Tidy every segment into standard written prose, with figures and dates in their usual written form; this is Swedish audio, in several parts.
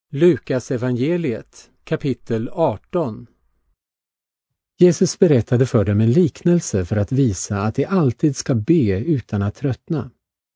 Lukas evangeliet, kapitel 18. Jesus berättade för dem en liknelse för att visa att de alltid ska be utan att tröttna.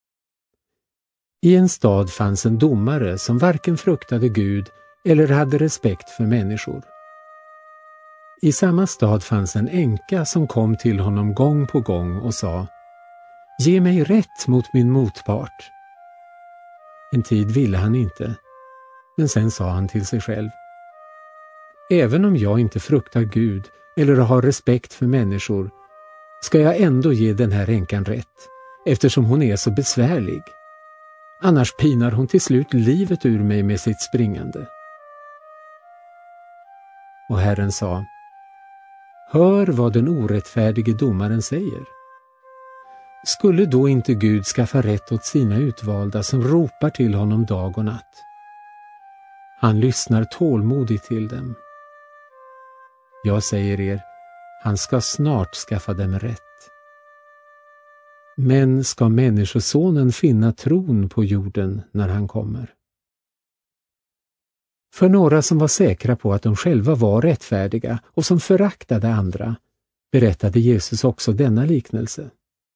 I en stad fanns en domare som varken fruktade Gud eller hade respekt för människor. I samma stad fanns en änka som kom till honom gång på gång och sa: "Ge mig rätt mot min motpart." En tid ville han inte, men sen sa han till sig själv: "Även om jag inte fruktar Gud eller har respekt för människor, ska jag ändå ge den här änkan rätt, eftersom hon är så besvärlig. Annars pinar hon till slut livet ur mig med sitt springande." Och Herren sa: "Hör vad den orättfärdige domaren säger. Skulle då inte Gud skaffa rätt åt sina utvalda som ropar till honom dag och natt? Han lyssnar tålmodigt till dem. Jag säger er, han ska snart skaffa dem rätt. Men ska människosonen finna tron på jorden när han kommer?" För några som var säkra på att de själva var rättfärdiga och som föraktade andra, berättade Jesus också denna liknelse.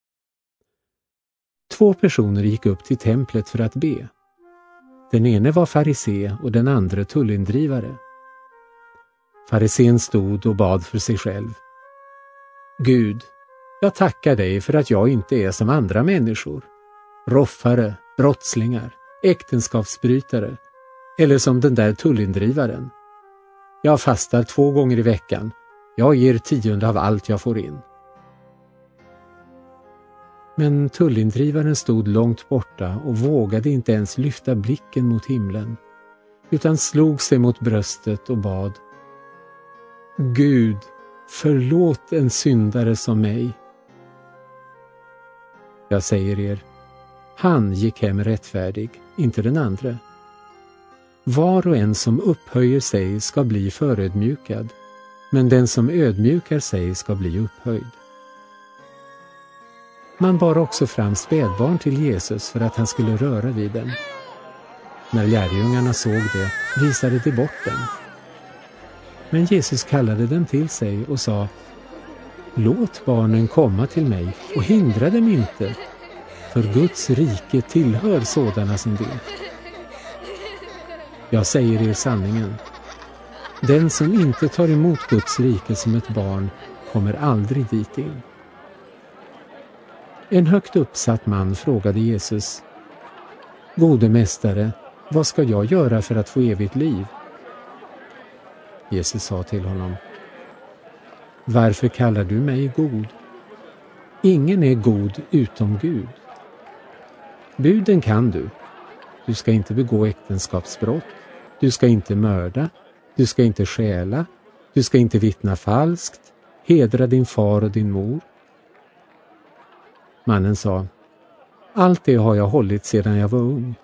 2 personer gick upp till templet för att be. Den ene var farisé och den andra tullindrivare. Farisén stod och bad för sig själv: "Gud, jag tackar dig för att jag inte är som andra människor, roffare, brottslingar, äktenskapsbrytare eller som den där tullindrivaren. Jag fastar 2 gånger i veckan, jag ger 10% av allt jag får in." Men tullindrivaren stod långt borta och vågade inte ens lyfta blicken mot himlen, utan slog sig mot bröstet och bad: "Gud, förlåt en syndare som mig." Jag säger er, han gick hem rättfärdig, inte den andra. Var och en som upphöjer sig ska bli förödmjukad, men den som ödmjukar sig ska bli upphöjd. Man bar också fram spädbarn till Jesus för att han skulle röra vid dem. När lärjungarna såg det visade de bort dem. Men Jesus kallade dem till sig och sa: "Låt barnen komma till mig och hindra dem inte, för Guds rike tillhör sådana som det. Jag säger er sanningen, den som inte tar emot Guds rike som ett barn kommer aldrig dit in." En högt uppsatt man frågade Jesus: "Gode mästare, vad ska jag göra för att få evigt liv?" Jesus sa till honom: "Varför kallar du mig god? Ingen är god utom Gud. Buden kan du. Du ska inte begå äktenskapsbrott. Du ska inte mörda. Du ska inte stjäla. Du ska inte vittna falskt. Hedra din far och din mor." Mannen sa: "Allt det har jag hållit sedan jag var ung."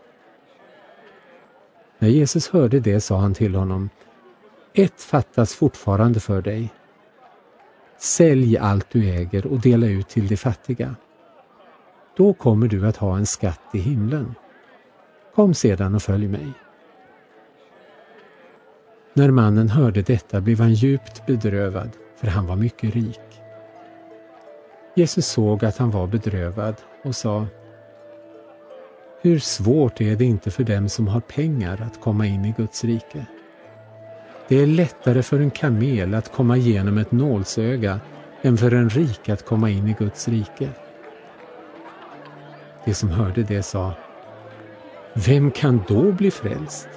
När Jesus hörde det sa han till honom: "Ett fattas fortfarande för dig. Sälj allt du äger och dela ut till de fattiga. Då kommer du att ha en skatt i himlen. Kom sedan och följ mig." När mannen hörde detta blev han djupt bedrövad, för han var mycket rik. Jesus såg att han var bedrövad och sa: "Hur svårt är det inte för dem som har pengar att komma in i Guds rike? Det är lättare för en kamel att komma igenom ett nålsöga än för en rik att komma in i Guds rike." De som hörde det sa: "Vem kan då bli frälst?"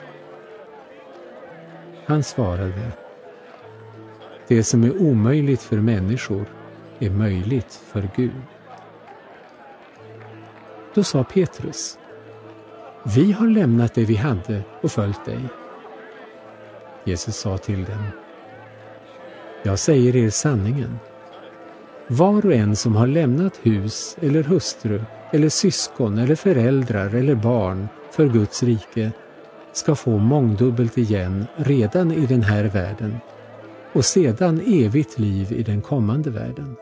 Han svarade: "Det som är omöjligt för människor är möjligt för Gud." Då sa Petrus: "Vi har lämnat det vi hade och följt dig." Jesus sa till dem: "Jag säger er sanningen. Var och en som har lämnat hus eller hustru eller syskon eller föräldrar eller barn för Guds rike ska få mångdubbelt igen redan i den här världen och sedan evigt liv i den kommande världen."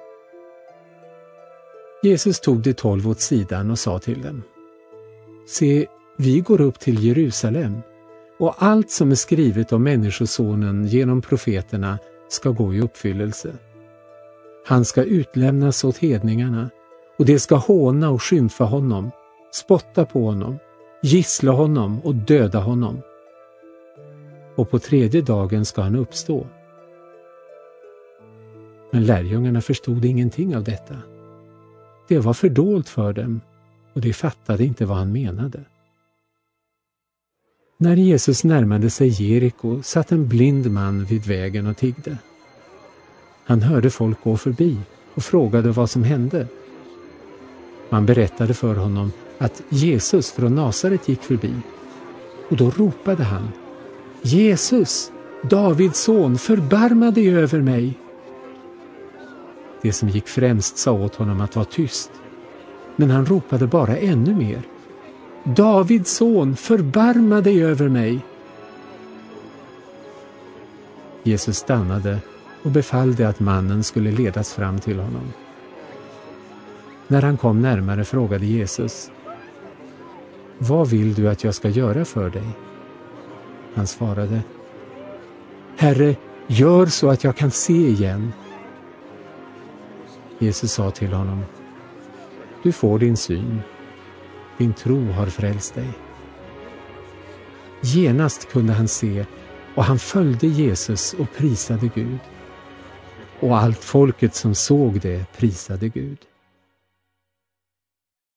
Jesus tog de 12 åt sidan och sa till dem: "Se, vi går upp till Jerusalem, och allt som är skrivet om Människosonen genom profeterna ska gå i uppfyllelse. Han ska utlämnas åt hedningarna, och de ska håna och skymfa honom, spotta på honom, gissla honom och döda honom. Och på 3:e dagen ska han uppstå. Men lärjungarna förstod ingenting av detta. Det var fördolt för dem, och de fattade inte vad han menade. När Jesus närmade sig Jeriko satt en blind man vid vägen och tiggde. Han hörde folk gå förbi och frågade vad som hände. Man berättade för honom att Jesus från Nasaret gick förbi, och då ropade han: Jesus, Davids son, förbarma dig över mig. Det som gick främst sa åt honom att vara tyst, men han ropade bara ännu mer: Davids son, förbarma dig över mig. Jesus stannade och befallde att mannen skulle ledas fram till honom. När han kom närmare frågade Jesus: Vad vill du att jag ska göra för dig? Han svarade: Herre, gör så att jag kan se igen. Jesus sa till honom: Du får din syn. Din tro har frälst dig. Genast kunde han se, och han följde Jesus och prisade Gud. Och allt folket som såg det prisade Gud.